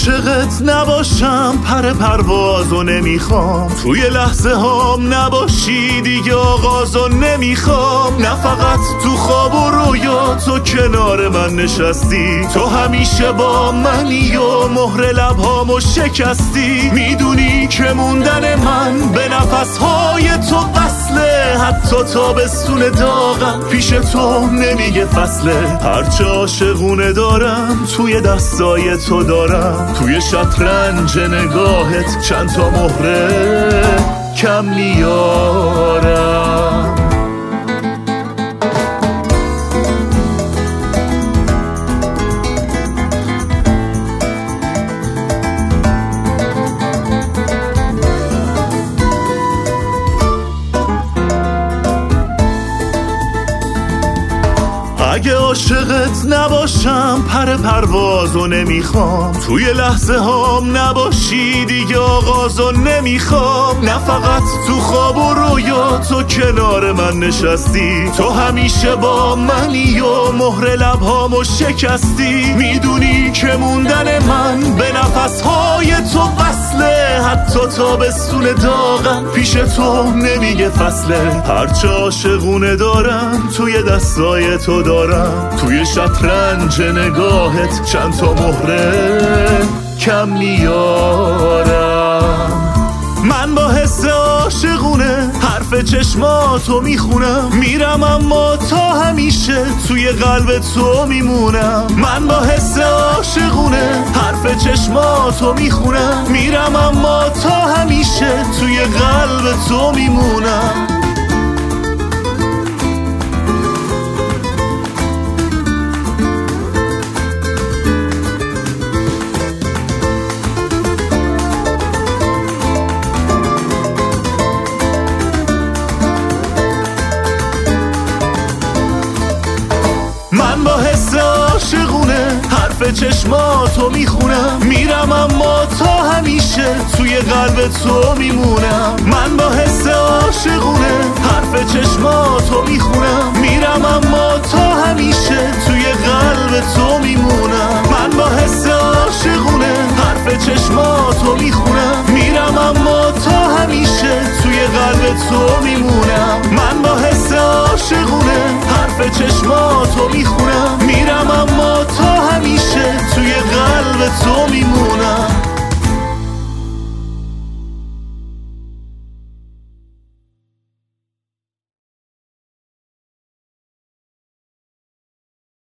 عاشقت نباشم پر پروازو نمیخوام، توی لحظه هام نباشی دیگه آغازو نمیخوام. نه فقط تو خواب و رویا تو کنار من نشستی، تو همیشه با منی و مهر لبهامو شکستی. میدونی که موندن من به نفسهای تو وصله، حتی تابستون داغم پیش تو نمیگه فصله. هرچه عاشقونه دارم توی دستای تو دارم، توی شطرنج نگاهت چند تا مهره کم میارم. اگه عاشقت نباشم پر پروازو نمیخوام، توی لحظه هام نباشی دیگه آغازو نمیخوام. نه فقط تو خواب و رویا تو کنار من نشستی، تو همیشه با منی و مهر لبهامو شکستی. میدونی که موندن من به نفسهای تو وصله، حتی تابستون داغم پیش تو نمیگه فصله. هرچه عاشقونه دارم توی دستای تو دارم، توی شطرنج نگاهت چند تا مهره کم میارم. من با حس عاشقونه حرف چشماتو میخونم، میرم اما تا همیشه توی قلب تو میمونم. من با حس عاشقونه حرف چشماتو میخونم، میرم اما تا همیشه توی قلب تو میمونم. من با حس عاشقونه حرف چشماتو میخونم، میرم اما تا همیشه توی قلب تو میمونم. من با